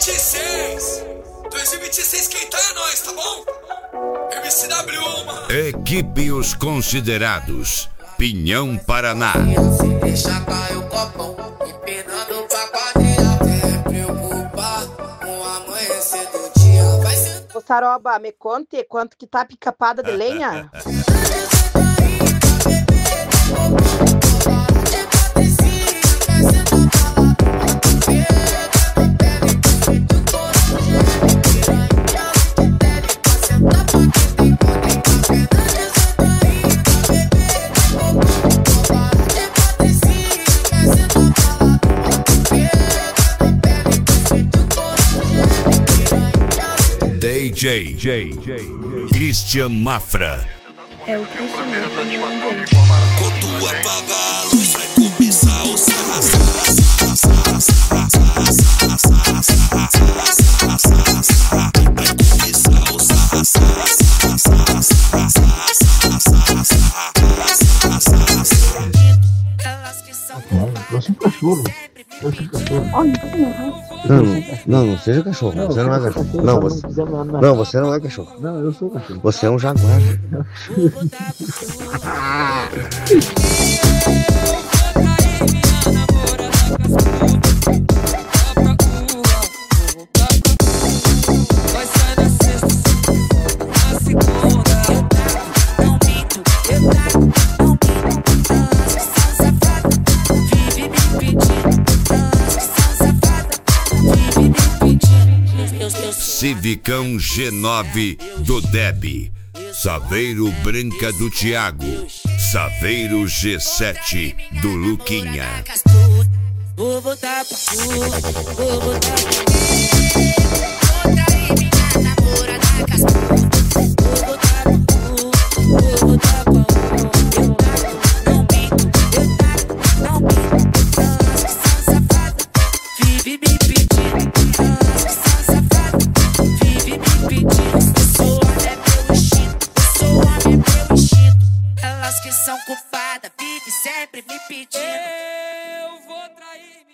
2026. 2026 quem tá é nós, tá bom? MCW, mano. Equipe Os Considerados, Pinhão, Paraná. Se deixar cair o copão, empinando pra quadrilha. Sem preocupar com o amanhecer do dia. Vai ser. Ô, Saroba, me conte quanto que tá a picapada de lenha? DJ Christian Mafra. É o Christian Mafra. Quando apaga a luz, vai começar o sarra. Trouxe um cachorro. Não seja cachorro. Você não é cachorro. Não, você não é cachorro. Não, eu sou cachorro. Você é um jaguar. Civicão G9 do Deb, Saveiro Branca do Thiago, Saveiro G7 do Luquinha. Vou voltar pro sul, vou voltar pro vou trair minha namorada cascuda. Vou voltar pro sul, vou voltar pro eu taco, não minto, não minto. Elas que são safadas, vive me pedindo. Elas que são safadas, vive me pedindo. Eu sou homem, é meu instinto, eu sou homem, é meu instinto. Elas que são culpadas, vive sempre me pedindo. Eu vou trair